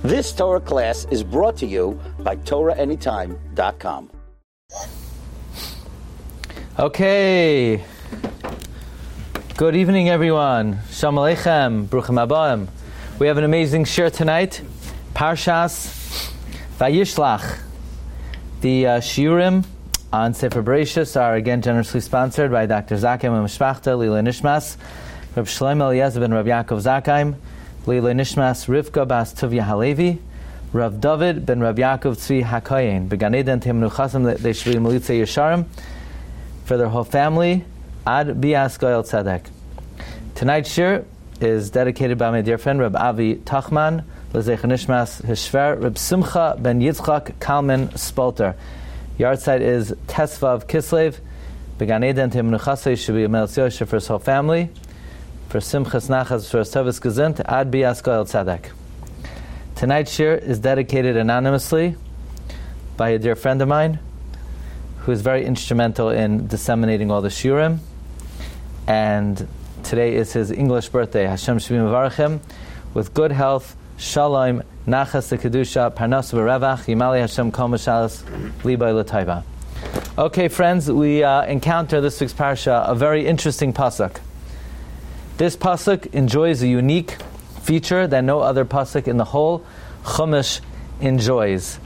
This Torah class is brought to you by TorahAnytime.com. Okay. Good evening, everyone. Shalom Aleichem. Bruchim Habayim. We have an amazing shir tonight. Parshas Vayishlach. The shiurim on Sefer Bereshis are again generously sponsored by Dr. Zakheim and Mishpachta, Lila Nishmas, Reb Shlomo Eliezer ben Reb Yaakov Zakheim, Lila Nishmas, Rivka Bas Tuvia Halevi, Rav David ben Reb Yaakov Tzvi HaKoyen, Began Eden Timnu Chasam Leishvi Melitze Yesharim, for their whole family, Ad Bias Goyal Tzedek. Tonight's shir is dedicated by my dear friend Reb Avi Tachman, L'Zeich Nishmas Hishver, Reb Simcha ben Yitzchak Kalman Spalter. Yahrzeit is Tesvav Kislev, Began Eden Timnu Chasam should be a Melitze Yesharim for his whole family, for Simchas Nachas for his Tovis Gezind, Ad Bias Goyal Tzedek. Tonight's shir is dedicated anonymously by a dear friend of mine who is very instrumental in disseminating all the shiurim. And today is his English birthday. Hashem Shvi Mevarachim with good health, shalom, nachas kedusha, parnas v'revach, yimali Hashem kol mashalas libay l'taiva. Okay, friends, we encounter this week's parsha a very interesting pasuk. This pasuk enjoys a unique feature that no other pasuk in the whole Chumash enjoys.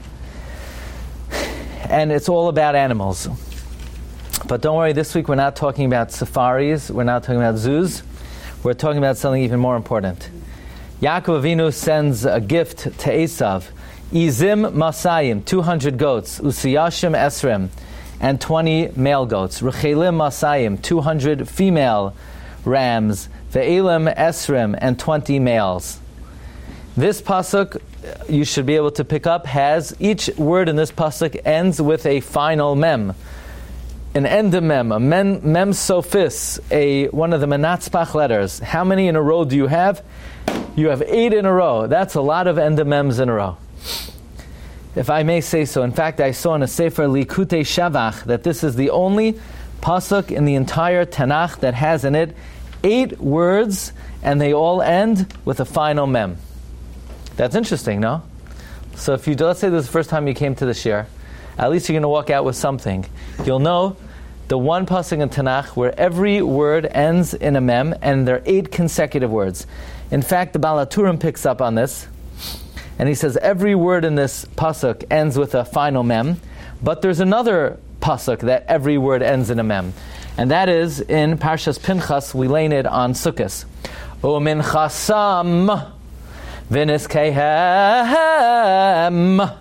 And it's all about animals. But don't worry, this week we're not talking about safaris, we're not talking about zoos, we're talking about something even more important. Yaakov Avinu sends a gift to Esav, Izim Masayim, 200 goats, Usiyashim Esrim, and 20 male goats, Rechelim Masayim, 200 female rams, Ve'elim Esrim, and 20 males. This pasuk, you should be able to pick up, has each word in this pasuk ends with a final mem, an endemem, a mem sophis, one of the menatzpach letters. How many in a row do you have? You have 8 in a row. That's a lot of endemems in a row, if I may say so. In fact, I saw in a Sefer Likutei Shavach that this is the only pasuk in the entire Tanakh that has in it 8 words, and they all end with a final mem. That's interesting, no? So if you, let's say this is the first time you came to the shir, at least you're going to walk out with something. You'll know the one pasuk in Tanakh where every word ends in a mem, and there are 8 consecutive words. In fact, the Baal HaTurim picks up on this, and he says every word in this pasuk ends with a final mem, but there's another pasuk that every word ends in a mem. And that is in Parshas Pinchas, we learn it on Sukkos. Umin chasam v'niskehem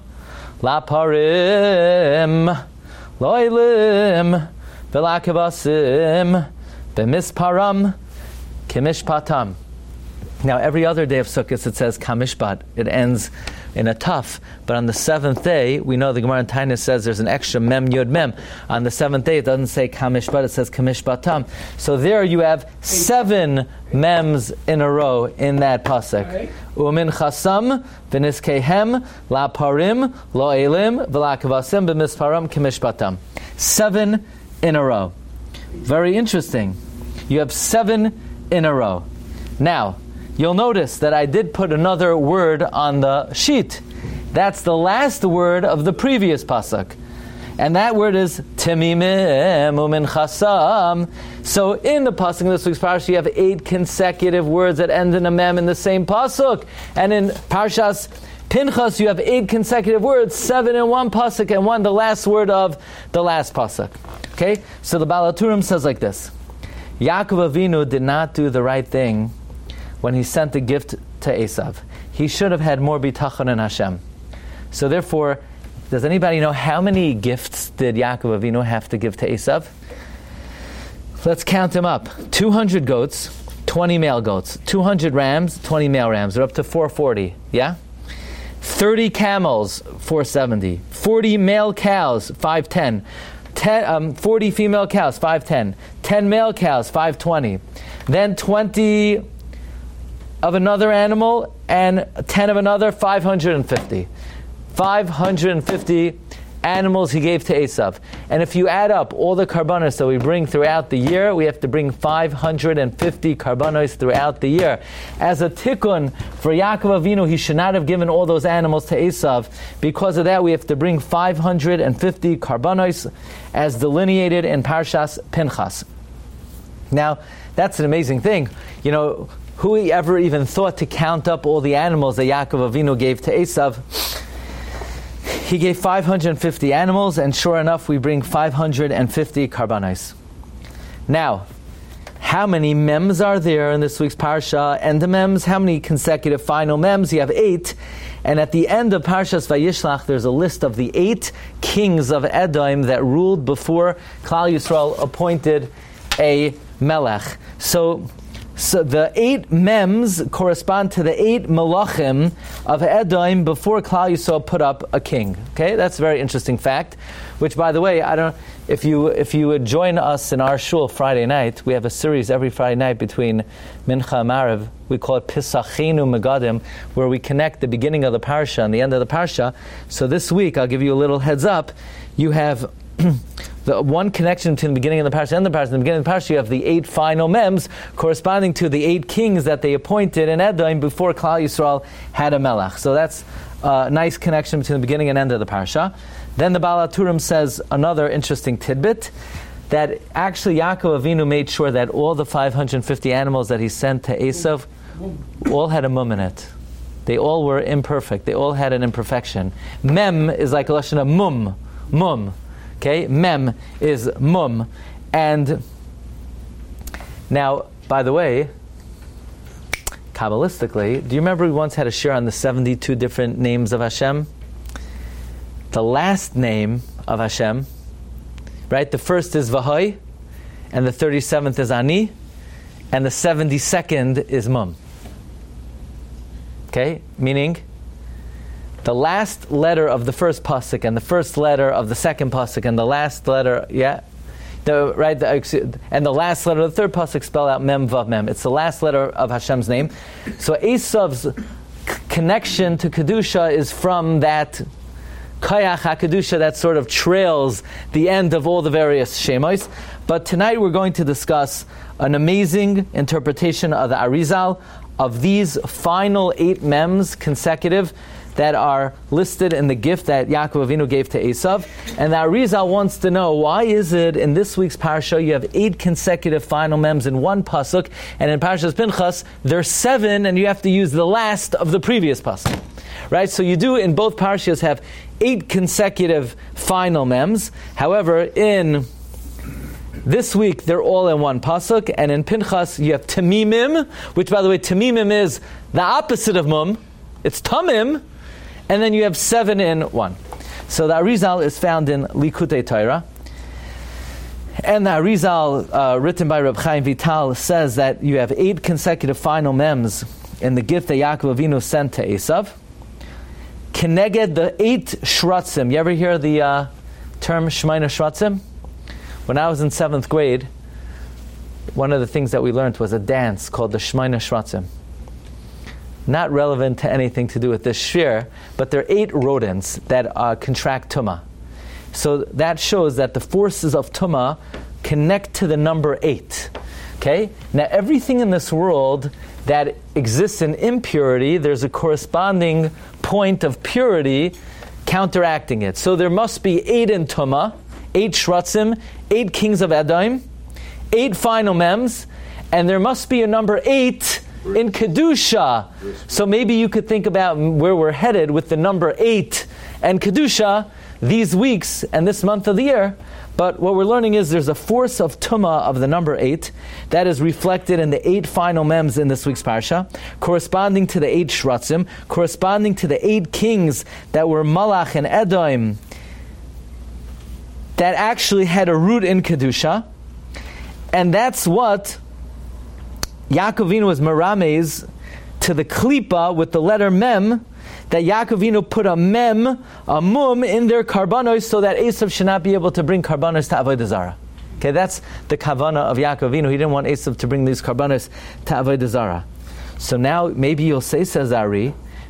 laparim loilim v'lakabasim b'misparam kimishpatam. Now, every other day of Sukkot it says kamishpat. It ends in a taf. But on the 7th day, we know the Gemara in Taanis says there's an extra mem yud mem. On the 7th day, it doesn't say kamishpat, it says kamishpatam. So there you have 7 mems in a row in that pasuk. Umin chasam v'niskehem la parim lo elim v'lakavasim b'misparam kamishpatam. 7 in a row. Very interesting. You have 7 in a row. Now, you'll notice that I did put another word on the sheet. That's the last word of the previous pasuk. And that word is Timimim Umin Chasam. So in the pasuk in this week's parsha, you have 8 consecutive words that end in a mem in the same pasuk. And in Parshas Pinchas, you have 8 consecutive words, 7 in one pasuk, and 1 the last word of the last pasuk. Okay? So the Baal HaTurim says like this. Yaakov Avinu did not do the right thing when he sent the gift to Esav. He should have had more bitachon in Hashem. So therefore, does anybody know how many gifts did Yaakov Avinu have to give to Esav? Let's count them up. 200 goats, 20 male goats. 200 rams, 20 male rams. They're up to 440, yeah? 30 camels, 470. 40 male cows, 510. 40 female cows, 510. 10 male cows, 520. Then 20 of another animal and 10 of another, 550. 550 animals he gave to Esav. And if you add up all the karbanos that we bring throughout the year, we have to bring 550 karbanos throughout the year. As a tikkun for Yaakov Avinu, he should not have given all those animals to Esav. Because of that, we have to bring 550 karbanos as delineated in Parshas Pinchas. Now, that's an amazing thing. You know, who ever even thought to count up all the animals that Yaakov Avinu gave to Esav? He gave 550 animals, and sure enough, we bring 550 karbanos. Now, how many mems are there in this week's parsha? And the mems, how many consecutive final mems? You have 8. And at the end of Parshas Vayishlach, there's a list of the 8 kings of Edom that ruled before Klal Yisrael appointed a melech. So the 8 mems correspond to the 8 melachim of Edom before Klal Yisrael put up a king. Okay, that's a very interesting fact. Which, by the way, I don't. If you would join us in our shul Friday night, we have a series every Friday night between Mincha and Maariv. We call it Pisachenu Megadim, where we connect the beginning of the parsha and the end of the parsha. So this week, I'll give you a little heads up. You have the one connection between the beginning of the parsha and the parsha. In the beginning of the parsha, you have the 8 final mems corresponding to the 8 kings that they appointed in Edom before Klal Yisrael had a melech. So that's a nice connection between the beginning and end of the parsha. Then the Baal HaTurim says another interesting tidbit, that actually Yaakov Avinu made sure that all the 550 animals that he sent to Esav all had a mum in it. They all were imperfect. They all had an imperfection. Mem is like a lashon of mum. Okay, mem is mum. And now, by the way, Kabbalistically, do you remember we once had a shir on the 72 different names of Hashem? The last name of Hashem, right? The first is Vahoi, and the 37th is Ani, and the 72nd is Mum. Okay, meaning the last letter of the first pasuk and the first letter of the second pasuk and the last letter, and the last letter of the third pasuk spell out Mem Vav Mem. It's the last letter of Hashem's name. So Esav's connection to Kedusha is from that Kayach HaKedusha that sort of trails the end of all the various Shemos. But tonight we're going to discuss an amazing interpretation of the Arizal of these final 8 mems consecutive that are listed in the gift that Yaakov Avinu gave to Esav. And the Arizal wants to know, why is it in this week's parsha you have 8 consecutive final mems in one pasuk, and in Parshas Pinchas there's 7 and you have to use the last of the previous pasuk. Right? So you do in both parshas have 8 consecutive final mems. However, in this week they're all in one pasuk, and in Pinchas you have tamimim, which, by the way, tamimim is the opposite of mum. It's tamim, and then you have 7 in one. So the Arizal is found in Likutei Torah, and the Arizal, written by Reb Chaim Vital, says that you have 8 consecutive final mems in the gift that Yaakov Avinu sent to Esav. Keneged the 8 shratzim. You ever hear the term Shemaina Shratzim? When I was in 7th grade, one of the things that we learned was a dance called the Shemaina Shratzim. Not relevant to anything to do with this shir, but there are 8 rodents that contract tumah. So that shows that the forces of tumah connect to the number 8. Okay? Now everything in this world that exists in impurity, there's a corresponding point of purity counteracting it. So there must be 8 in tumah, 8 shratzim, 8 kings of Edom, 8 final mems, and there must be a number 8 in Kedusha. So maybe you could think about where we're headed with the number 8 and Kedusha these weeks and this month of the year. But what we're learning is there's a force of tumah of the number 8 that is reflected in the 8 final mems in this week's parsha, corresponding to the 8 shratzim, corresponding to the 8 kings that were Malach and Edom, that actually had a root in Kedusha. And that's what Yaakov Avinu was merames to the klipa with the letter mem, that Yaakov Avinu put a mem, a mum, in their karbanos so that Esav should not be able to bring karbanos to Avodah Zarah. Okay, that's the kavana of Yaakov Avinu. He didn't want Esav to bring these karbanos to Avodah Zarah. So now maybe you'll say, says Ari,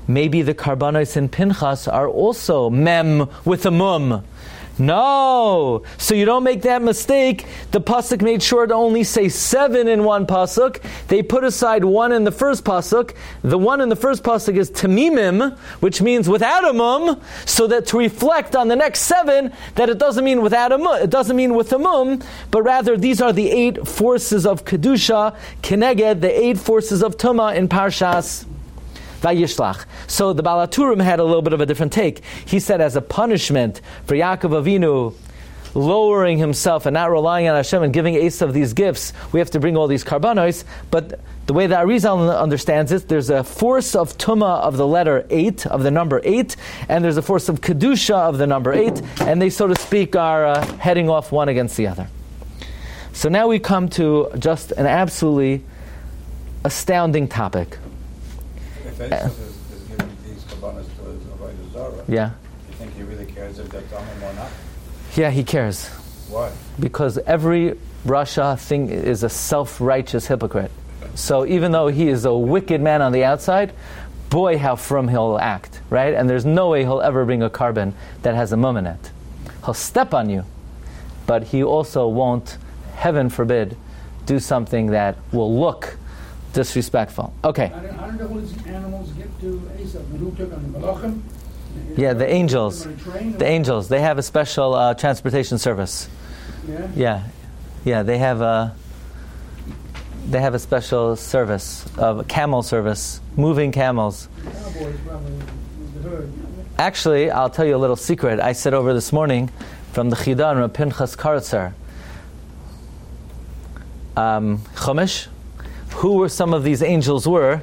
maybe the karbanos in Pinchas are also mem with a mum. No! So you don't make that mistake. The pasuk made sure to only say 7 in one pasuk. They put aside 1 in the first pasuk. The 1 in the first pasuk is tamimim, which means without a mum, so that to reflect on the next 7, that it doesn't mean without a mum, it doesn't mean with a mum, but rather these are the 8 forces of kedusha, keneged, the 8 forces of tuma in Parshas Vayishlach. So the Baal HaTurim had a little bit of a different take. He said, as a punishment for Yaakov Avinu lowering himself and not relying on Hashem and giving Esav these gifts, we have to bring all these karbanos. But the way that Arizal understands it, there's a force of Tumah of the letter 8, of the number 8, and there's a force of Kedusha of the number 8, and they, so to speak, are heading off one against the other. So now we come to just an absolutely astounding topic. If Esav is giving these kabbanas to his Avodah Zarah, Yeah. you think he really cares if they're Tamim or not? Yeah, he cares. Why? Because every Rasha thing is a self-righteous hypocrite. So even though he is a wicked man on the outside, boy, how frum he'll act, right? And there's no way he'll ever bring a carbon that has a mum in it. He'll step on you, but he also won't, heaven forbid, do something that will look disrespectful. Okay. I don't know who these animals get to Esav. And who took on the Malachim? Yeah, the angels. The angels. They have a special transportation service. Yeah. They have a special service of camel service, moving camels. The cowboys probably was the herd. Actually, I'll tell you a little secret. I said over this morning from the Chidah and Rav Pinchas Karatzer, Chumash, who were some of these angels were.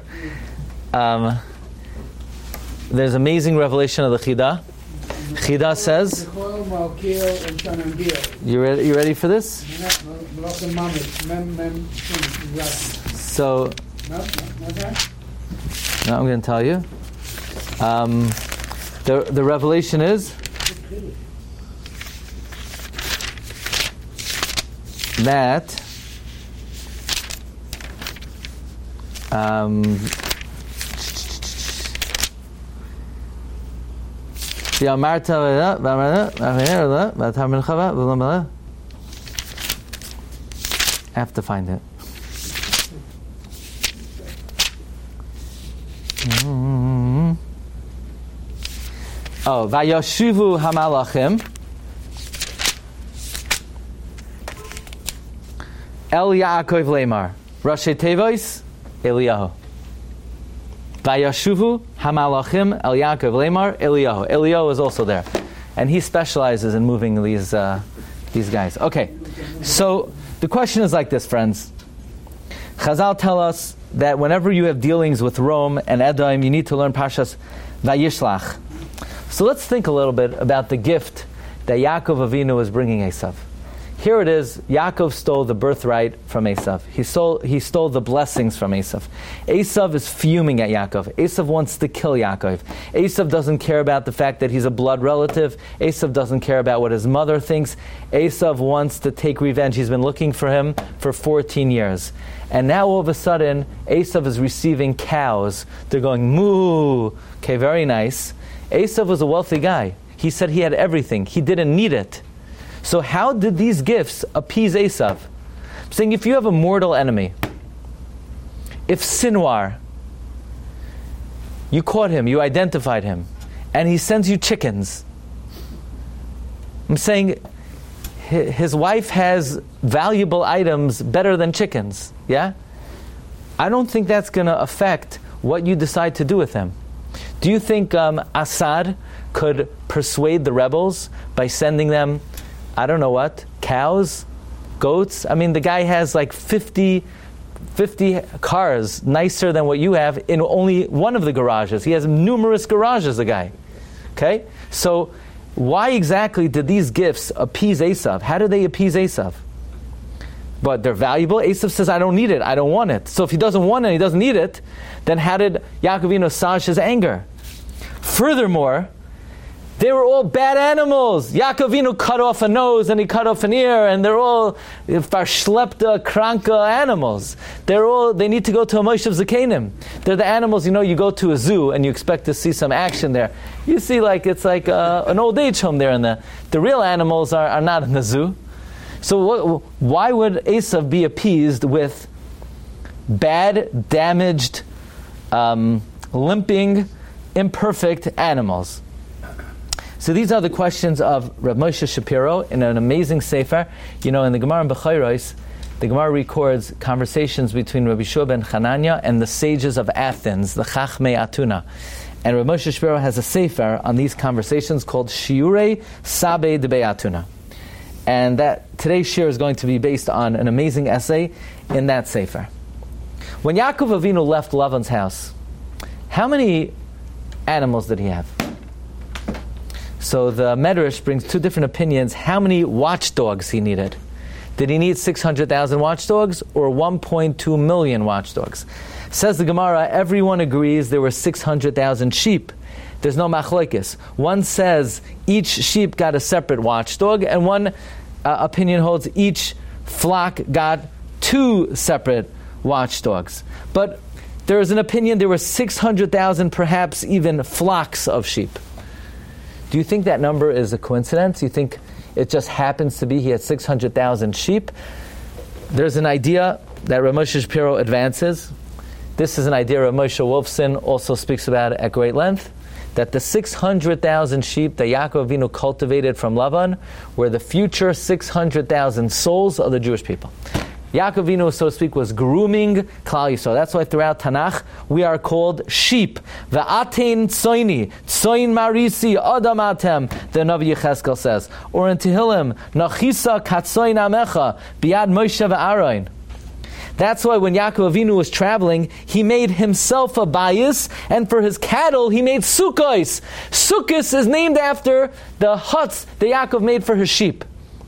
There's amazing revelation of the Chidah. Chidah says, Michael, Malkiel, and Shanangir. you ready for this? Malachim Mamid. So, Not that? now I'm going to tell you. The revelation is that I have to find it. Oh, Vayashuvu Hamalachim El Yaakov Lemar Rashi Tevois Eliyahu. Vayashuvu Hamalachim El Yaakov Lemar Eliyahu. Eliyahu is also there, and he specializes in moving these guys. Okay, so the question is like this, friends. Chazal tell us that whenever you have dealings with Rome and Edom, you need to learn Parshas Vayishlach. So let's think a little bit about the gift that Yaakov Avinu is bringing Esav. Here it is, Yaakov stole the birthright from Esav. He stole the blessings from Esav. Esav is fuming at Yaakov. Esav wants to kill Yaakov. Esav doesn't care about the fact that he's a blood relative. Esav doesn't care about what his mother thinks. Esav wants to take revenge. He's been looking for him for 14 years. And now all of a sudden, Esav is receiving cows. They're going, moo. Okay, very nice. Esav was a wealthy guy. He said he had everything. He didn't need it. So how did these gifts appease Esav? I'm saying if you have a mortal enemy, if Sinwar, you caught him, you identified him, and he sends you chickens, I'm saying his wife has valuable items better than chickens, yeah? I don't think that's going to affect what you decide to do with him. Do you think Assad could persuade the rebels by sending them, I don't know what, cows, goats? I mean, the guy has like 50 cars nicer than what you have in only one of the garages. He has numerous garages, the guy. Okay? So why exactly did these gifts appease Esav? How did they appease Esav? But they're valuable. Esav says, I don't need it. I don't want it. So if he doesn't want it, he doesn't need it, then how did Yaakov Avinu assuage his anger? Furthermore, They were all bad animals. Yaakov Avinu cut off a nose and he cut off an ear, and they're all farshlepta, kranka animals. They need to go to a Moshav Zakenim. They're the animals, you go to a zoo and you expect to see some action there. You see it's like an old age home there, and the real animals are not in the zoo. So why would Esav be appeased with bad, damaged, limping, imperfect animals? So these are the questions of Rav Moshe Shapiro in an amazing sefer. In the Gemara in Bechayros, the Gemara records conversations between Rabbi Shua ben Chananya and the sages of Athens, the Chachmei Atuna. And Rav Moshe Shapiro has a sefer on these conversations called Shiurei Sabei Debei Atuna. And that today's shir is going to be based on an amazing essay in that sefer. When Yaakov Avinu left Lavan's house, how many animals did he have? So the Medrash brings two different opinions how many watchdogs he needed. Did he need 600,000 watchdogs or 1.2 million watchdogs? Says the Gemara, everyone agrees there were 600,000 sheep. There's no machlokes. One says each sheep got a separate watchdog, and one opinion holds each flock got 2 separate watchdogs. But there is an opinion there were 600,000, perhaps even flocks of sheep. Do you think that number is a coincidence? You think it just happens to be he had 600,000 sheep? There's an idea that Rav Moshe Shapiro advances. This is an idea Rav Moshe Wolfson also speaks about at great length, that the 600,000 sheep that Yaakov Avinu cultivated from Lavan were the future 600,000 souls of the Jewish people. Yaakov Avinu, so to speak, was grooming Klal Yisrael. That's why throughout Tanakh we are called sheep. V'atein tzoini, tzoin marisi adam atem, the Navi Yecheskel says. Or in Tehillim, nachisa katzoin amecha, biad Moshe v'Aaron. That's why when Yaakov Avinu was traveling, he made himself a bayis, and for his cattle he made sukkos. Sukkos is named after the huts that Yaakov made for his sheep.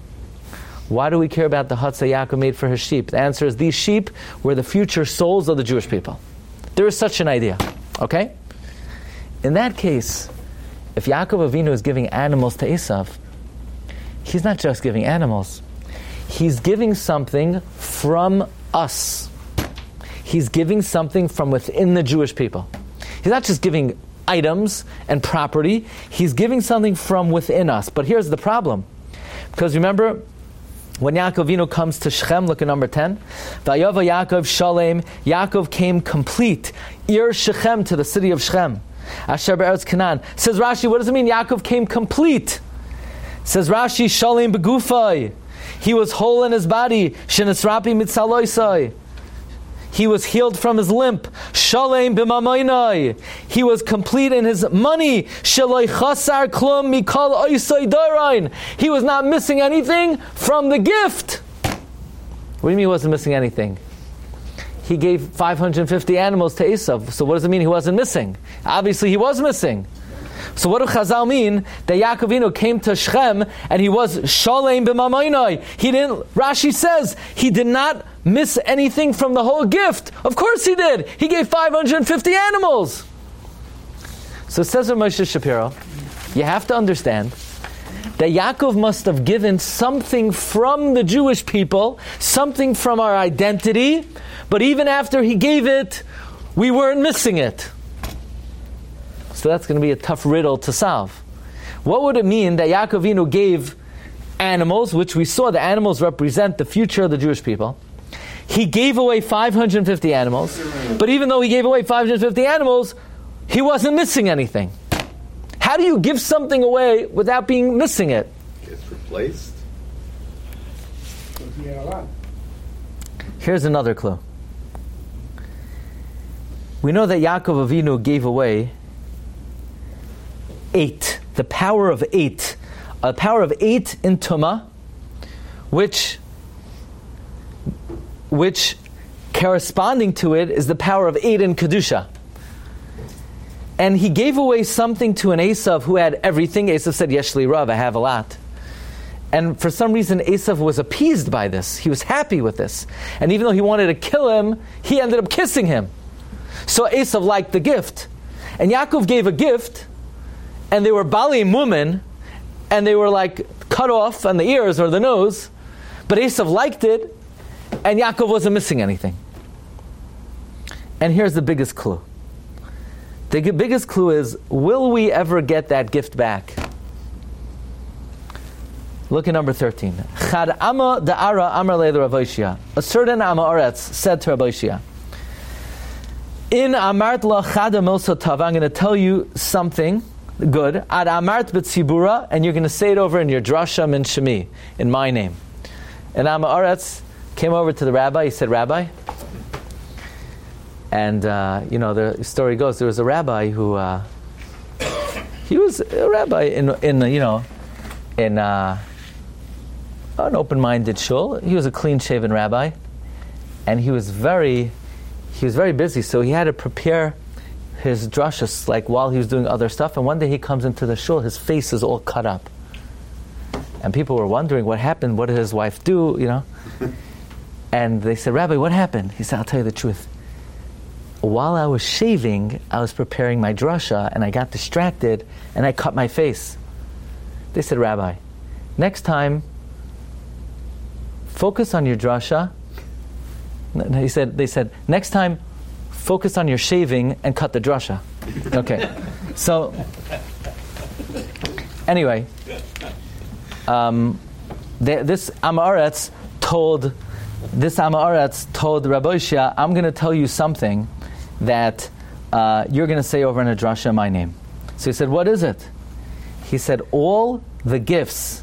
Why do we care about the huts that Yaakov made for his sheep? The answer is these sheep were the future souls of the Jewish people. There is such an idea. Okay? In that case, if Yaakov Avinu is giving animals to Esav, he's not just giving animals. He's giving something from us. He's giving something from within the Jewish people. He's not just giving items and property. He's giving something from within us. But here's the problem. Because remember, when Yaakov Avinu comes to Shechem, look at number 10. Vayava Yaakov Shalem, Yaakov came complete. Ir Shechem, to the city of Shechem. Asher be'eretz Canaan. Says Rashi, what does it mean Yaakov came complete? Says Rashi, Shalem begufay. He was whole in his body. Shenisrapi mitzaloisai. He was healed from his limp. Shalem b'mamoinai. He was complete in his money. Shaloi chasar klum mikol oisai dorain. He was not missing anything from the gift. What do you mean he wasn't missing anything? He gave 550 animals to Esav. So what does it mean he wasn't missing? Obviously he was missing. So what do Chazal mean that Yaakov Avinu came to Shechem and he was Shalem b'mamoinai? Rashi says, he did not miss anything from the whole gift. Of course he did. He gave 550 animals. So says Rav Moshe Shapiro, you have to understand that Yaakov must have given something from the Jewish people, something from our identity, but even after he gave it, we weren't missing it. So that's going to be a tough riddle to solve. What would it mean that Yaakov Avinu gave animals, which we saw the animals represent the future of the Jewish people? He gave away 550 animals, but even though he gave away 550 animals, he wasn't missing anything. How do you give something away without being missing it? Gets replaced. He had a lot. Here's another clue. We know that Yaakov Avinu gave away 8, the power of 8, a power of 8 in Tumah, which corresponding to it is the power of 8 in Kedusha. And he gave away something to an Esav who had everything. Esav said, Yesh li rav, I have a lot. And for some reason, Esav was appeased by this. He was happy with this. And even though he wanted to kill him, he ended up kissing him. So Esav liked the gift. And Yaakov gave a gift, and they were Bali Mumin, and they were like cut off on the ears or the nose, but Esav liked it, and Yaakov wasn't missing anything. And here's the biggest clue. The biggest clue is, will we ever get that gift back? Look at number 13. Chad Amma Da'ara Amar Le Rav Oshia. A certain Amma Oretz said to Rav Oshia, In Amart La Chada Milsa Tav, I'm going to tell you something good. Ad Amart B'tzibura, and you're going to say it over in your drasha min Shemi, in my name. And Amma Oretz came over to the rabbi. He said, Rabbi, and the story goes, there was a rabbi who he was a rabbi in an open-minded shul. He was a clean-shaven rabbi, and he was very busy. So he had to prepare his drashas like while he was doing other stuff. And one day he comes into the shul, his face is all cut up, and people were wondering what happened. What did his wife do? And they said, Rabbi, what happened? He said, I'll tell you the truth. While I was shaving, I was preparing my drasha, and I got distracted, and I cut my face. They said, Rabbi, next time, focus on your drasha. They said, next time, focus on your shaving and cut the drasha. Okay. So, anyway, this Amaretz told Rabbi Oshia, I'm going to tell you something that you're going to say over in a drasha in my name. So he said, what is it? He said, all the gifts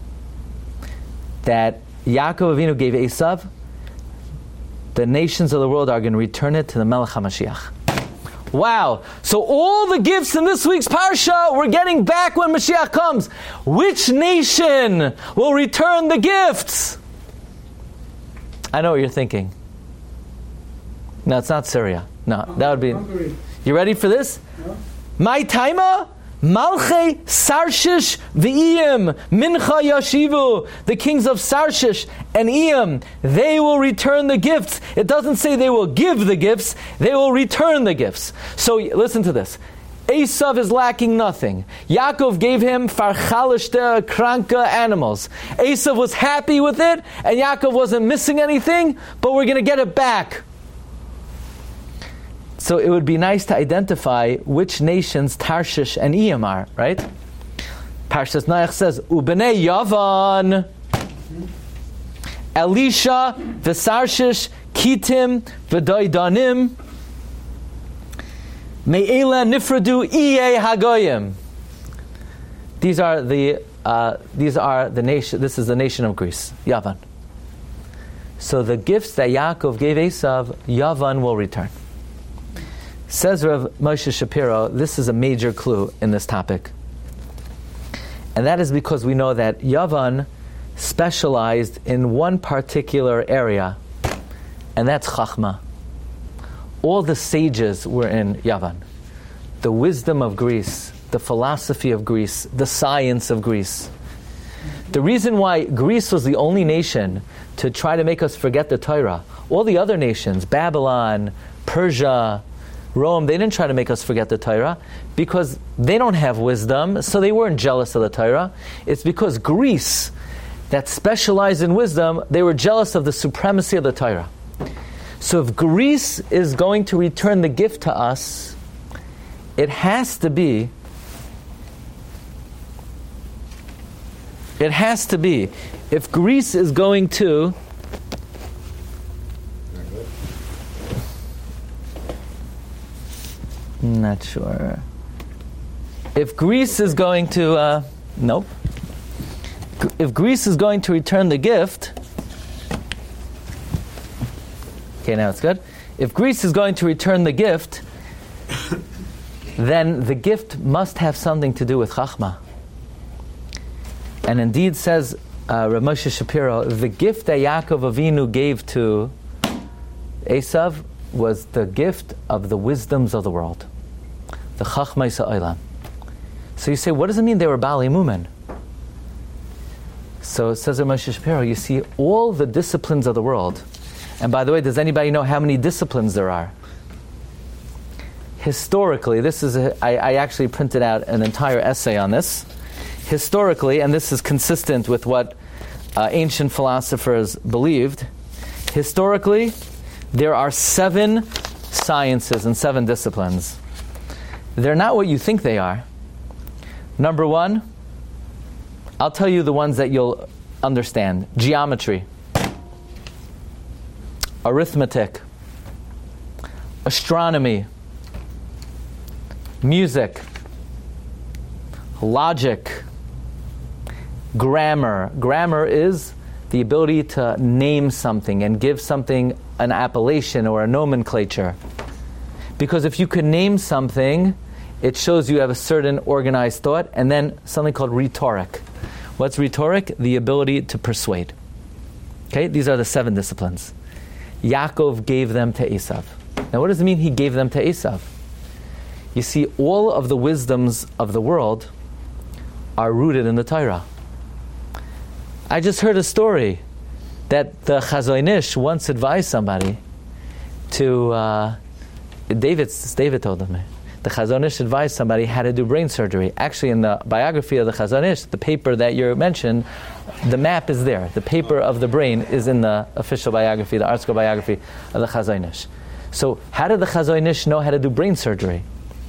that Yaakov Avinu gave Esav, the nations of the world are going to return it to the Melech HaMashiach. Wow! So all the gifts in this week's Parsha we're getting back when Mashiach comes. Which nation will return the gifts? I know what you're thinking. No, it's not Syria. No, that would be... Hungary. You ready for this? No. My taima, Malchei Sarshish v'Iyim, Mincha Yashivu, the kings of Sarshish and Iyim, they will return the gifts. It doesn't say they will give the gifts, they will return the gifts. So listen to this. Esav is lacking nothing. Yaakov gave him farchalishte kranka animals. Esav was happy with it, and Yaakov wasn't missing anything, but we're going to get it back. So it would be nice to identify which nations Tarshish and Iyam are, right? Parshas Noach says, Ubenei Yavan, Elisha, V'Sarshish, Kitim, V'Doidanim, Me'ela Nifradu Iye Hagoyim. These are the nation. This is the nation of Greece, Yavan. So the gifts that Yaakov gave Esav, Yavan will return. Says Rav Moshe Shapiro, this is a major clue in this topic. And that is because we know that Yavan specialized in one particular area, and that's Chachma. All the sages were in Yavan. The wisdom of Greece, the philosophy of Greece, the science of Greece. The reason why Greece was the only nation to try to make us forget the Torah, all the other nations, Babylon, Persia, Rome, they didn't try to make us forget the Torah because they don't have wisdom, so they weren't jealous of the Torah. It's because Greece, that specialized in wisdom, they were jealous of the supremacy of the Torah. So if Greece is going to return the gift to us, it has to be, if Greece is going to, not sure. If Greece is going to, nope. If Greece is going to return the gift, okay, now it's good. If Greece is going to return the gift, then the gift must have something to do with Chachma. And indeed, says Rav Moshe Shapiro, the gift that Yaakov Avinu gave to Esav was the gift of the wisdoms of the world, the Chachmais Ha'olam. So you say, what does it mean they were Baalei Mumen? So it says Rav Moshe Shapiro, you see all the disciplines of the world. And by the way, does anybody know how many disciplines there are? historically, I actually printed out an entire essay on this. Historically, and this is consistent with what ancient philosophers believed, historically, there are 7 sciences and 7 disciplines. They're not what you think they are. Number 1, I'll tell you the ones that you'll understand. Geometry, arithmetic, astronomy, music, logic, grammar. Grammar is the ability to name something and give something an appellation or a nomenclature. Because if you could name something, it shows you have a certain organized thought. And then something called rhetoric. What's rhetoric? The ability to persuade. Okay, these are the 7 disciplines. Yaakov gave them to Esav. Now what does it mean he gave them to Esav? You see, all of the wisdoms of the world are rooted in the Torah. I just heard a story that the Chazon Ish once advised somebody to, David told them, the Chazon Ish advised somebody how to do brain surgery. Actually, in the biography of the Chazon Ish, the paper that you mentioned, the map is there. The paper of the brain is in the official biography, the article biography of the Chazon Ish. So how did the Chazon Ish know how to do brain surgery?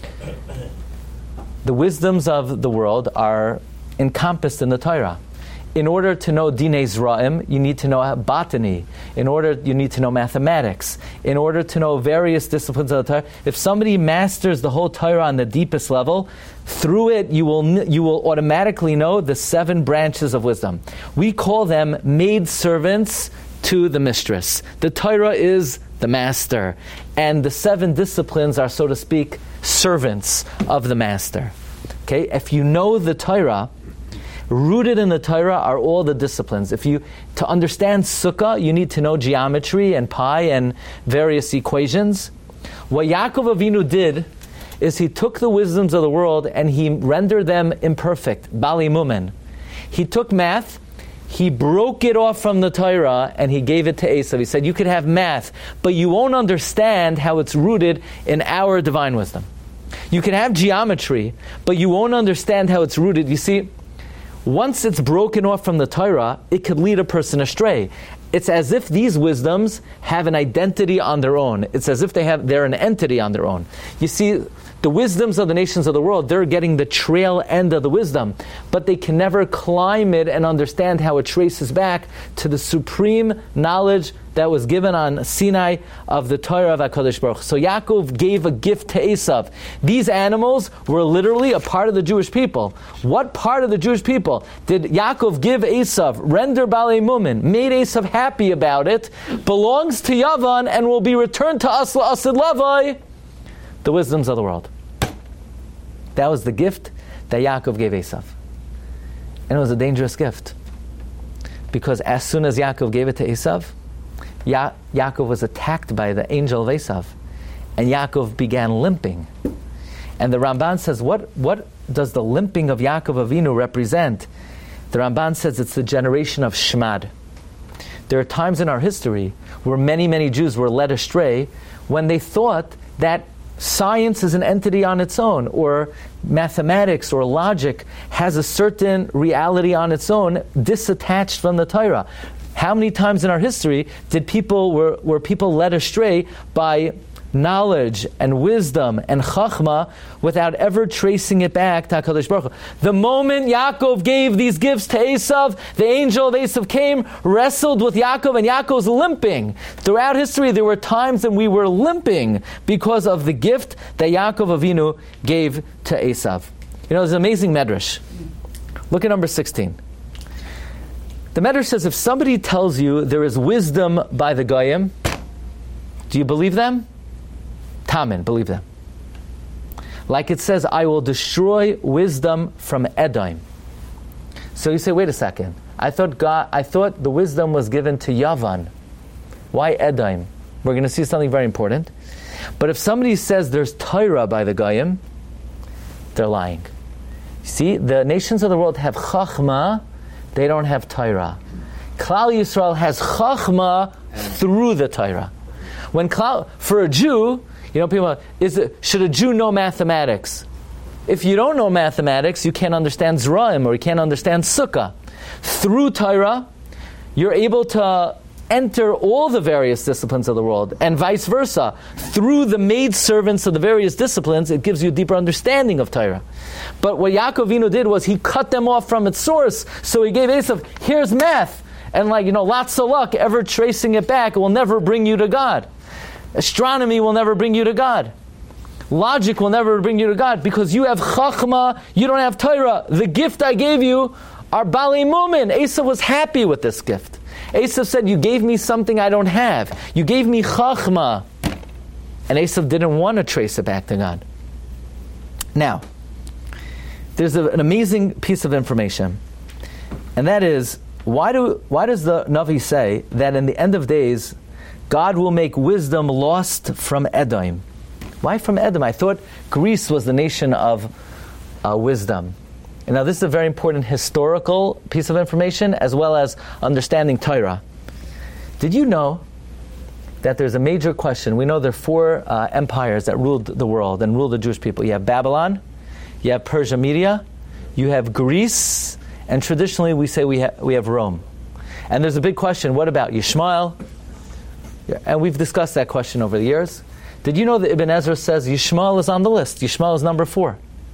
The wisdoms of the world are encompassed in the Torah. In order to know Dinei Zra'im, you need to know botany. You need to know mathematics. In order to know various disciplines of the Torah, if somebody masters the whole Torah on the deepest level, through it you will automatically know the 7 branches of wisdom. We call them maid servants to the mistress. The Torah is the master, and the 7 disciplines are, so to speak, servants of the master. Okay, if you know the Torah, rooted in the Torah are all the disciplines. To understand Sukkah, you need to know geometry and pi and various equations. What Yaakov Avinu did is he took the wisdoms of the world and he rendered them imperfect, Bali Mumen. He took math, he broke it off from the Torah and he gave it to Esav. He said, you could have math, but you won't understand how it's rooted in our divine wisdom. You can have geometry, but you won't understand how it's rooted. You see, once it's broken off from the Torah, it could lead a person astray. It's as if these wisdoms have an identity on their own. It's as if they're an entity on their own. You see, the wisdoms of the nations of the world, they're getting the trail end of the wisdom, but they can never climb it and understand how it traces back to the supreme knowledge that was given on Sinai of the Torah of HaKadosh Baruch Hu. So Yaakov gave a gift to Esav. These animals were literally a part of the Jewish people. What part of the Jewish people did Yaakov give Esav, render Balei Mumin, made Esav happy about it, belongs to Yavan and will be returned to us la'asid lavai, the wisdoms of the world. That was the gift that Yaakov gave Esav. And it was a dangerous gift. Because as soon as Yaakov gave it to Esav, Yaakov was attacked by the angel of Esav. And Yaakov began limping. And the Ramban says, what does the limping of Yaakov Avinu represent? The Ramban says it's the generation of Shmad. There are times in our history where many, many Jews were led astray when they thought that science is an entity on its own, or mathematics or logic has a certain reality on its own, disattached from the Torah. How many times in our history were people led astray by knowledge and wisdom and chachma without ever tracing it back to HaKadosh Baruch Hu? The moment Yaakov gave these gifts to Esav, the angel of Esav came, wrestled with Yaakov, and Yaakov's limping. Throughout history, there were times when we were limping because of the gift that Yaakov Avinu gave to Esav. You know, there's an amazing medrash. Look at number 16. The medrash says, if somebody tells you there is wisdom by the Goyim, do you believe them? Tamen, believe them. Like it says, I will destroy wisdom from Edom. So you say, wait a second. I thought the wisdom was given to Yavan. Why Edom? We're going to see something very important. But if somebody says there's Torah by the Goyim, they're lying. See, the nations of the world have Chachma, they don't have Torah. Klal Yisrael has Chachma through the Torah. For a Jew, People, should a Jew know mathematics? If you don't know mathematics, you can't understand Zraim or you can't understand Sukkah. Through Torah, you're able to enter all the various disciplines of the world, and vice versa. Through the maidservants of the various disciplines, it gives you a deeper understanding of Torah. But what Yaakov Avinu did was he cut them off from its source. So he gave Esav, here's math. And lots of luck, ever tracing it back, it will never bring you to God. Astronomy will never bring you to God. Logic will never bring you to God, because you have Chachma, you don't have Torah. The gift I gave you are Bali Mumin. Esav was happy with this gift. Esav said, you gave me something I don't have. You gave me Chachma. And Esav didn't want to trace it back to God. Now, there's an amazing piece of information. And that is, why does the Navi say that in the end of days, God will make wisdom lost from Edom? Why from Edom? I thought Greece was the nation of wisdom. And now this is a very important historical piece of information as well as understanding Torah. Did you know that there's a major question? We know there are 4 empires that ruled the world and ruled the Jewish people. You have Babylon, you have Persia Media, you have Greece, and traditionally we say we have Rome. And there's a big question, what about Yishmael? And we've discussed that question over the years. Did you know that Ibn Ezra says Yishmael is on the list? Yishmael is number 4.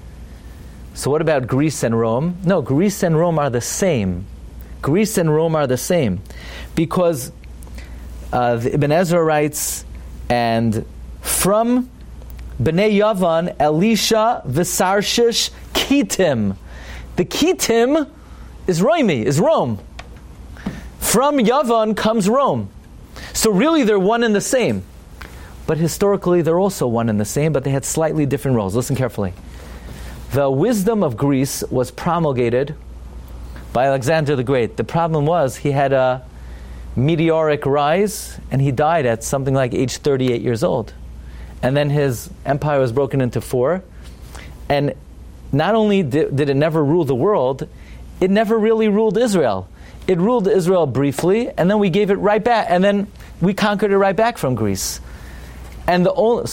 So what about Greece and Rome? No, Greece and Rome are the same. Greece and Rome are the same. Because the Ibn Ezra writes, and from Bnei Yavan, Elisha, Visarshish, Kitim. The Kitim is Roimi, is Rome. From Yavan comes Rome. So really they're one and the same. But historically they're also one and the same, but they had slightly different roles. Listen carefully. The wisdom of Greece was promulgated by Alexander the Great. The problem was he had a meteoric rise and he died at something like age 38 years old. And then his empire was broken into 4. And not only did it never rule the world, it never really ruled Israel. It ruled Israel briefly, and then we gave it right back, and then we conquered it right back from Greece. And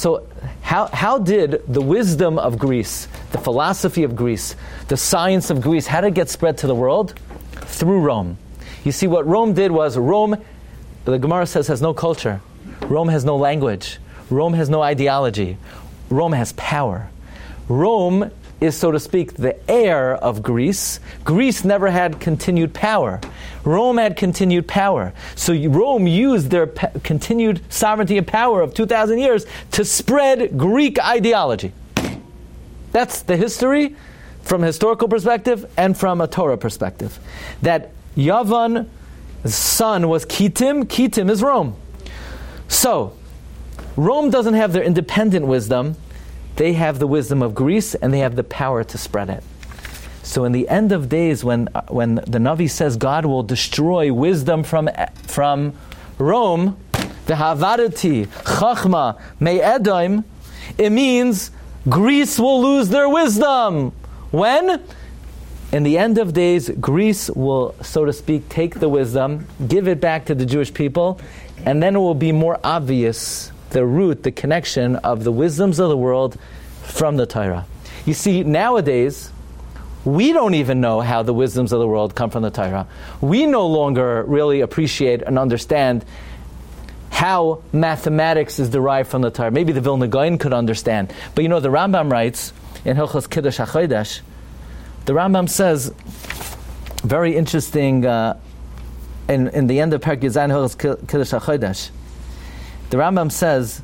how did the wisdom of Greece, the philosophy of Greece, the science of Greece, how did it get spread to the world? Through Rome. You see, what Rome did was, the Gemara says, has no culture. Rome has no language. Rome has no ideology. Rome has power. Rome is, so to speak, the heir of Greece. Greece never had continued power. Rome had continued power. So Rome used their continued sovereignty and power of 2,000 years to spread Greek ideology. That's the history from a historical perspective and from a Torah perspective. That Yavan's son was Kitim. Kitim is Rome. So, Rome doesn't have their independent wisdom. They have the wisdom of Greece, and they have the power to spread it. So in the end of days, when the Navi says God will destroy wisdom from Rome, the Havadati, Chachma, Me'edom, it means Greece will lose their wisdom. When? In the end of days, Greece will, so to speak, take the wisdom, give it back to the Jewish people, and then it will be more obvious the root, the connection of the wisdoms of the world from the Torah. You see, nowadays, we don't even know how the wisdoms of the world come from the Torah. We no longer really appreciate and understand how mathematics is derived from the Torah. Maybe the Vilna Gaon could understand. But the Rambam writes in Hilchos Kiddush HaChodesh, the Rambam says, very interesting, in the end of Perek Yud Zayin Hilchos Kiddush HaChodesh, the Rambam says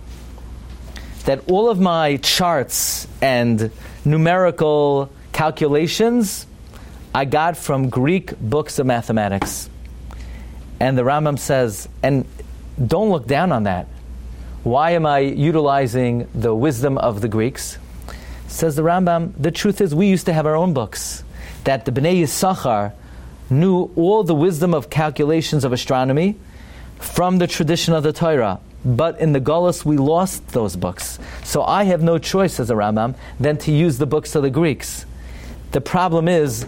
that all of my charts and numerical calculations I got from Greek books of mathematics. And the Rambam says, and don't look down on that. Why am I utilizing the wisdom of the Greeks? Says the Rambam, the truth is we used to have our own books. That the Bnei Yisachar knew all the wisdom of calculations of astronomy from the tradition of the Torah. But in the Galus, we lost those books. So I have no choice, says the Rambam, than to use the books of the Greeks. The problem is,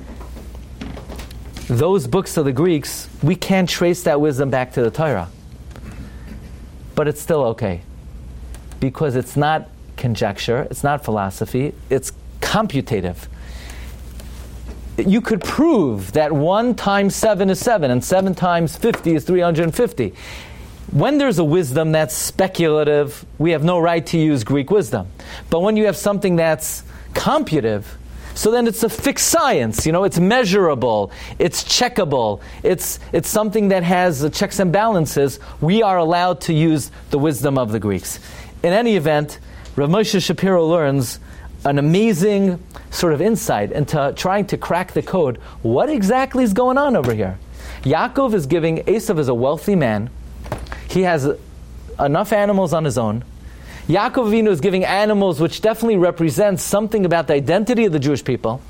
those books of the Greeks, we can't trace that wisdom back to the Torah. But it's still okay. because it's not conjecture, it's not philosophy, it's computative. You could prove that 1 times 7 is 7, and 7 times 50 is 350. When there's a wisdom that's speculative, we have no right to use Greek wisdom. But when you have something that's computive, so then it's a fixed science, it's measurable, it's checkable, it's something that has checks and balances, we are allowed to use the wisdom of the Greeks. In any event, Rav Moshe Shapiro learns an amazing sort of insight into trying to crack the code. What exactly is going on over here? Yaakov is giving, Esav is a wealthy man, he has enough animals on his own. Yaakov Avinu is giving animals which definitely represents something about the identity of the Jewish people.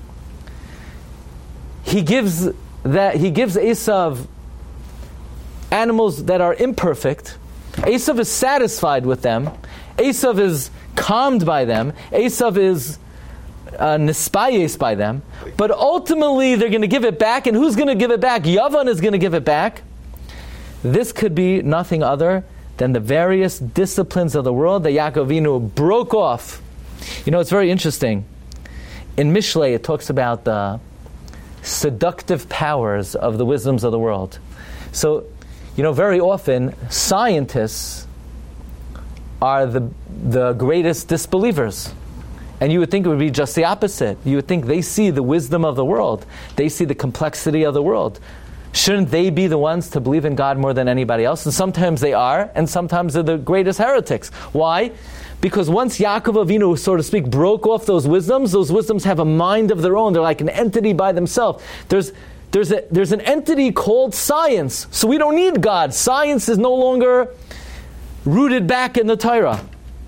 He gives Esav animals that are imperfect. Esav is satisfied with them. Esav is calmed by them. Esav is nispayes by them. But ultimately they're going to give it back. And who's going to give it back? Yavan is going to give it back. This could be nothing other than the various disciplines of the world that Yaakov Avinu broke off. It's very interesting. In Mishlei, it talks about the seductive powers of the wisdoms of the world. So, very often, scientists are the greatest disbelievers. And you would think it would be just the opposite. You would think they see the wisdom of the world. They see the complexity of the world. Shouldn't they be the ones to believe in God more than anybody else? And sometimes they are, and sometimes they're the greatest heretics. Why? Because once Yaakov Avinu, so to speak, broke off those wisdoms have a mind of their own. They're like an entity by themselves. There's an entity called science. So we don't need God. Science is no longer rooted back in the Torah.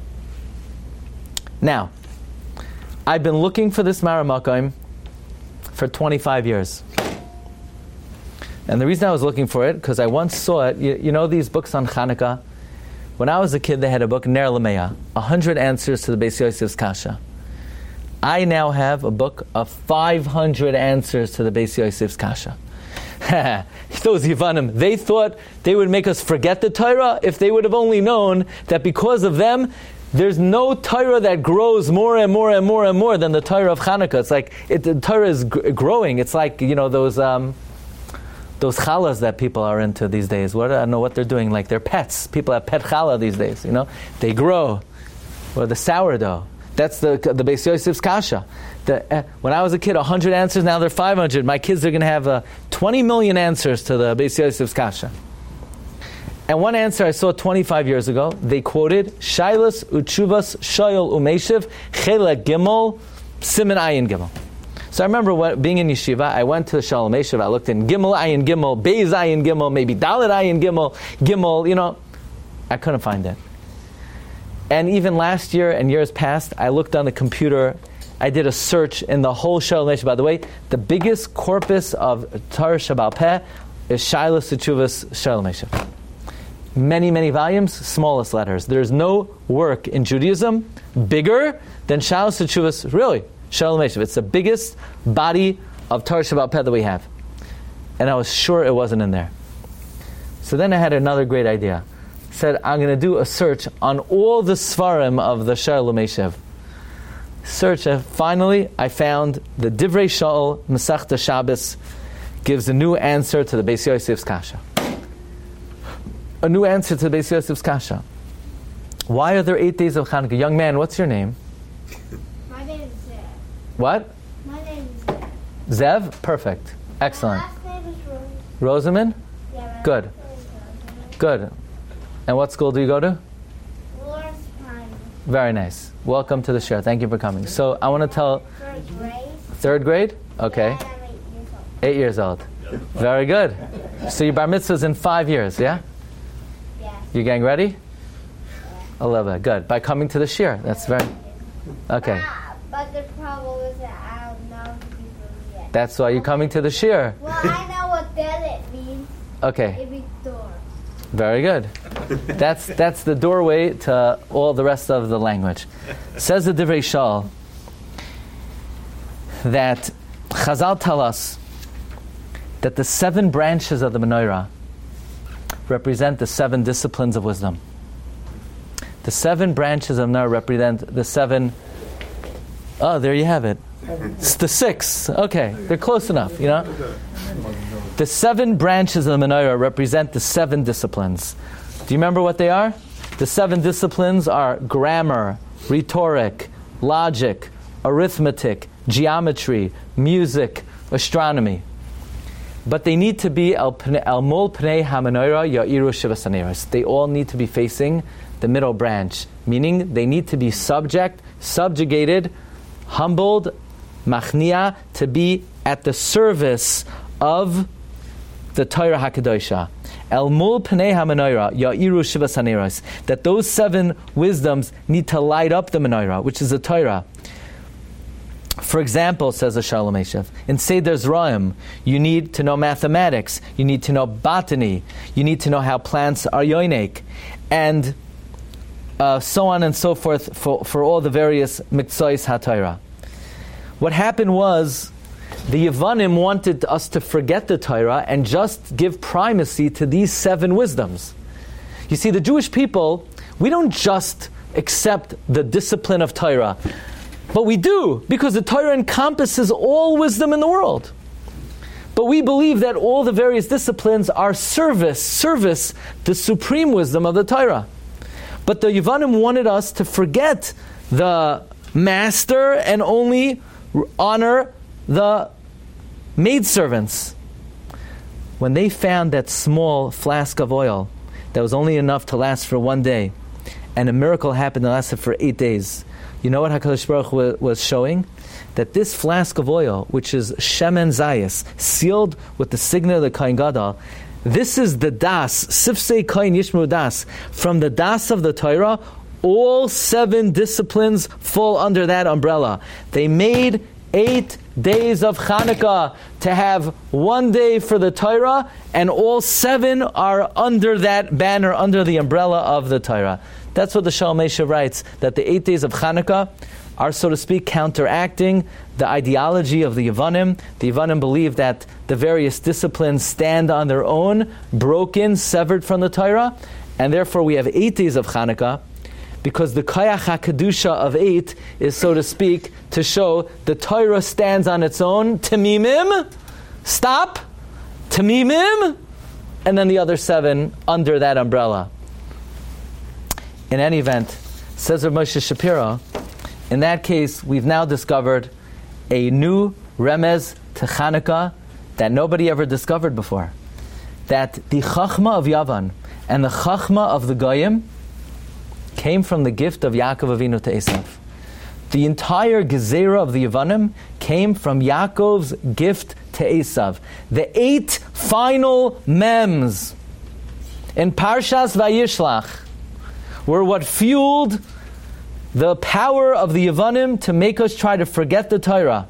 Now, I've been looking for this Maramakim for 25 years. And the reason I was looking for it, because I once saw it, you know these books on Hanukkah? When I was a kid, they had a book, Ner Lameya, 100 Answers to the Beis Yosef's Kasha. I now have a book of 500 answers to the Beis Yosef's Kasha. Those Yevanim, they thought they would make us forget the Torah if they would have only known that because of them, there's no Torah that grows more and more and more and more than the Torah of Hanukkah. It's like, the Torah is growing. It's like, those challahs that people are into these days. I don't know what they're doing. Like they're pets. People have pet challah these days. They grow. Or the sourdough. That's the Beis Yosef's Kasha. When I was a kid, 100 answers. Now they're 500. My kids are going to have 20 million answers to the Beis Yosef's Kasha. And one answer I saw 25 years ago. They quoted Shailas Uchuvas Shoyol Umeshiv Chelek Gimel Siman Ayin Gimel. So I remember being in yeshiva, I went to the Shalom Yeshiva, I looked in Gimel Ayin Gimel, Beis Ayin Gimel, maybe Dalet Ayin Gimel, I couldn't find it. And even last year and years past, I looked on the computer, I did a search in the whole Shalom Yeshiva. By the way, the biggest corpus of Torah Sheba'al Peh is Shailas Uchuvas Shalom Yeshiva. Many, many volumes, smallest letters. There's no work in Judaism bigger than Shailas Uchuvas, really. Shalom Yeshiva. It's the biggest body of Torah Sheba'al Peh that we have. And I was sure it wasn't in there. So then I had another great idea. I said, I'm going to do a search on all the Sfarim of the Shalom Yeshiva. Search, and finally I found the Divrei Shaul Masechta Shabbos gives a new answer to the Beis Yosef's Kasha. A new answer to the Beis Yosef's Kasha. Why are there 8 days of Hanukkah? Young man, what's your name? What? My name is Zev. Zev? Perfect. Excellent. My last name is Rosamond? Yeah, Good. Good. And what school do you go to? Lawrence Prime. Very nice. Welcome to the show. Thank you for coming. So I want to tell... Third grade. 3rd grade? Okay. Yeah, I'm 8 years old. Very good. So your bar mitzvah is in 5 years, yeah? Yeah. You getting ready? I love it. Good. By coming to the shir. That's very... Okay. But the problem is that I don't know the people yet. That's why you're coming to the shir. Well, I know what that means. Okay. It means door. Very good. That's the doorway to all the rest of the language. Says the Divrei Shaul that Chazal tell us that the 7 branches of the menorah represent the 7 disciplines of wisdom. The 7 branches of menorah represent the 7. Oh, there you have it. It's the 6. Okay, they're close enough, you know? The 7 branches of the menorah represent the 7 disciplines. Do you remember what they are? The 7 disciplines are grammar, rhetoric, logic, arithmetic, geometry, music, astronomy. But they need to be al mol pnei ha-menorah ya'iru shivas haneros. They all need to be facing the middle branch, meaning they need to be subjugated, humbled, machnia, to be at the service of the Torah HaKadosha. El mul pnei ha-menorah ya'iru shivas haneros. That those 7 wisdoms need to light up the menorah, which is the Torah. For example, says the Shalom Eshev, in Seder Zraim, you need to know mathematics, you need to know botany, you need to know how plants are yoinek, and so on and so forth for all the various mitzvahs HaTorah. What happened was, the Yevanim wanted us to forget the Torah and just give primacy to these 7 wisdoms. You see, the Jewish people, we don't just accept the discipline of Torah, but we do, because the Torah encompasses all wisdom in the world. But we believe that all the various disciplines are service the supreme wisdom of the Torah. But the Yevanim wanted us to forget the master and only honor the maidservants. When they found that small flask of oil that was only enough to last for 1 day, and a miracle happened that lasted for 8 days, you know what HaKadosh Baruch Hu was showing? That this flask of oil, which is Shemen Zayis, sealed with the signet of the Kohen Gadol, this is the Das, Sifsei Kohen Yishmu Das. From the Das of the Torah, all 7 disciplines fall under that umbrella. They made 8 days of Chanukah to have 1 day for the Torah, and all 7 are under that banner, under the umbrella of the Torah. That's what the Shalom Eshev writes, that the 8 days of Chanukah are, so to speak, counteracting the ideology of the Yevanim. The Yevanim believe that the various disciplines stand on their own, broken, severed from the Torah, and therefore we have 8 days of Chanukah, because the Koyach HaKedusha of 8 is, so to speak, to show the Torah stands on its own. Tamimim, stop, Tamimim, and then the other 7 under that umbrella. In any event, says Rav Moshe Shapiro, in that case, we've now discovered a new remez to Chanukah that nobody ever discovered before. That the Chachma of Yavan and the Chachma of the Goyim came from the gift of Yaakov Avinu to Esav. The entire Gezerah of the Yevanim came from Yaakov's gift to Esav. The 8 final mems in Parshas Vayishlach were what fueled the power of the Yevanim to make us try to forget the Torah.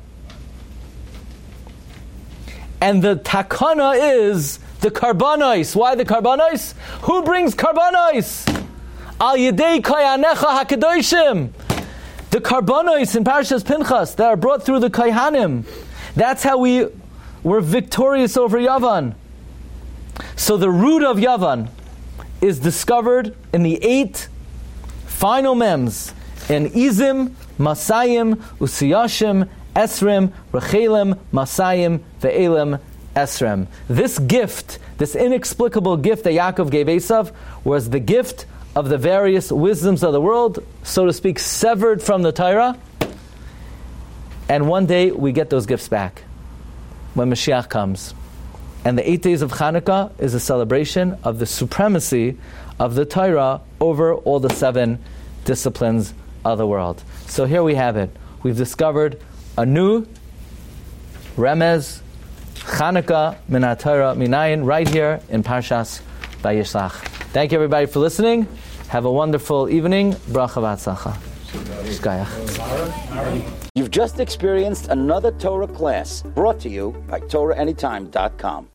And the takana is the karbanos. Why the karbanos? Who brings karbanos? Al yedei koyanecha hakadoshim. The karbanos in Parashas Pinchas that are brought through the kohanim. That's how we were victorious over Yavan. So the root of Yavan is discovered in the 8 final mems in Izim, Masayim, Usiyashim, Esrim, Rechelim, Masayim, Ve'elim, Esrim. This gift, this inexplicable gift that Yaakov gave Esav, was the gift of the various wisdoms of the world, so to speak, severed from the Torah. And one day we get those gifts back when Mashiach comes. And the 8 days of Chanukah is a celebration of the supremacy of the Torah over all the 7 disciplines of the world. So here we have it. We've discovered a new remez, Chanukah min HaTorah minayin, right here in Parshas Vayishlach. Thank you everybody for listening. Have a wonderful evening. Bracha v'atzlacha. Shkayach. You've just experienced another Torah class brought to you by TorahAnytime.com.